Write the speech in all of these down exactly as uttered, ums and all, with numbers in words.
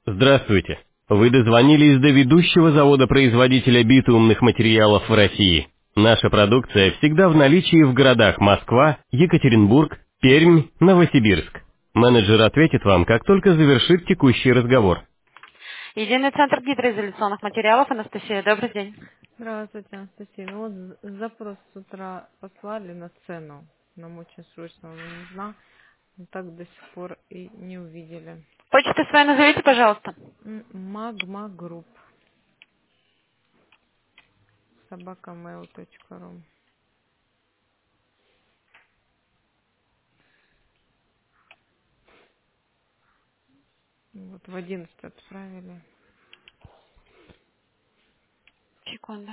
Здравствуйте. Вы дозвонились до ведущего завода-производителя битумных материалов в России. Наша продукция всегда в наличии в городах Москва, Екатеринбург, Пермь, Новосибирск. Менеджер ответит вам, как только завершит текущий разговор. Единый центр гидроизоляционных материалов. Анастасия, добрый день. Здравствуйте, Анастасия. Ну вот з- запрос с утра послали на цену. Нам очень срочно она нужна. Но так до сих пор и не увидели. Почту свою назовите, пожалуйста. М, Магма Групп. собака мэйл точка ру. Вот в одиннадцать отправили. Секунду.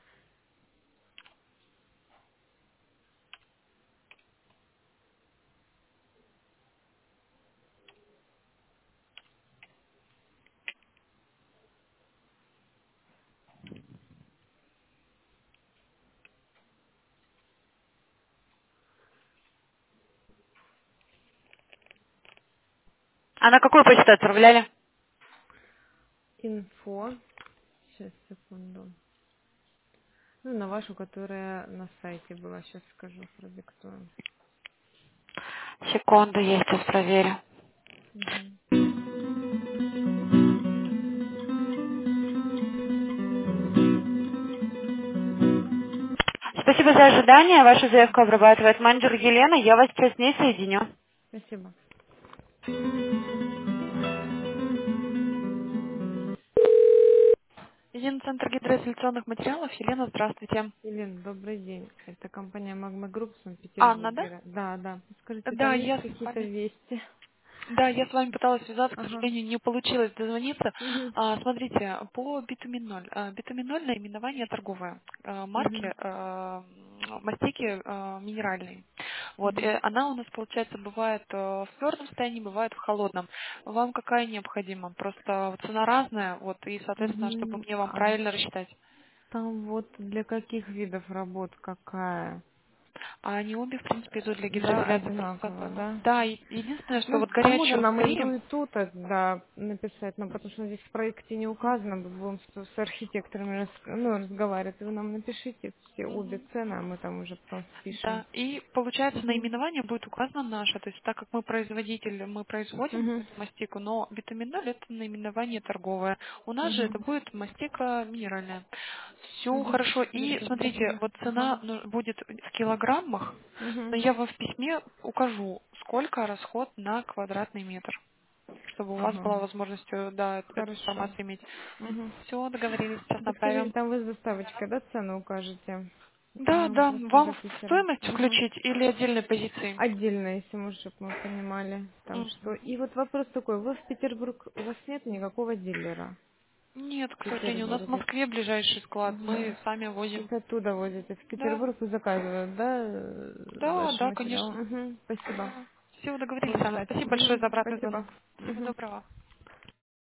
А на какую почту отправляли? Инфо. Сейчас, секунду. Ну, на вашу, которая на сайте была. Сейчас скажу, продиктую. Секунду, я сейчас проверю. Мгм. Спасибо за ожидание. Вашу заявку обрабатывает менеджер Елена. Я вас сейчас с ней соединю. Спасибо. Единый центр гидроизоляционных материалов. Елена, здравствуйте. Елена, добрый день. Это компания Магма Групп в Анна, да? Санкт-Петербурге. Да, да. Скажите, Да, там есть я с какие-то вами. вести? Да, я с вами пыталась связаться, к Ага. сожалению, не получилось дозвониться. Мгм. А, смотрите, по битумин ноль. А, битумин ноль наименование торговое. А, марки Мгм. а, мастики а, минеральные. Вот, и Мгм. она у нас, получается, бывает а, в твердом состоянии, бывает в холодном. Вам какая необходима? Просто цена разная, вот, и, соответственно, чтобы Мгм. мне вам А правильно рассчитать. там вот для каких видов работ какая? А они обе, в принципе, идут для Да, гидроизоляции одинаково, процесса. да? Да, и единственное, что Ну, вот кому-то горячую нам и ту, фри. и ту тогда написать, но потому что здесь в проекте не указано, мы будем с, с архитекторами рас- ну, разговаривать. Вы нам напишите все обе цены, а мы там уже потом спишем. Да, и получается Угу. наименование будет указано наше, то есть так как мы производитель, мы производим Угу. эту мастику, но битуминоль это наименование торговое. У нас же Угу. это будет мастика минеральная. Все Угу. хорошо. И Хорошо, смотрите, спасибо. вот Ага. цена ну, будет в килограммах, но Угу. я вам в письме укажу, сколько расход на квадратный метр, чтобы у вас Ага. была возможность э, да, эт- эту Хорошо. информацию иметь. Угу. Все, договорились, сейчас Подскажите, направим. там вы с доставочкой, да, цену укажете? Да, Ага, да, просто вам до в Питера. стоимость Ага. включить или отдельной позиции? Отдельно, если мы, чтобы мы понимали, там что. Мгм. И вот вопрос такой, вы в Петербург, у вас нет никакого дилера Нет, в к сожалению, у нас в Петербурге? Москве ближайший склад, Мгм. мы сами То возим. есть оттуда возите. В Да, Петербург и заказывают, да, э, да, ваши да, материалы? конечно. Угу. Спасибо. Все, договорились, Буду Анна. ждать. Спасибо большое Мгм. за обратный Спасибо. звонок. Всего Мгм. доброго.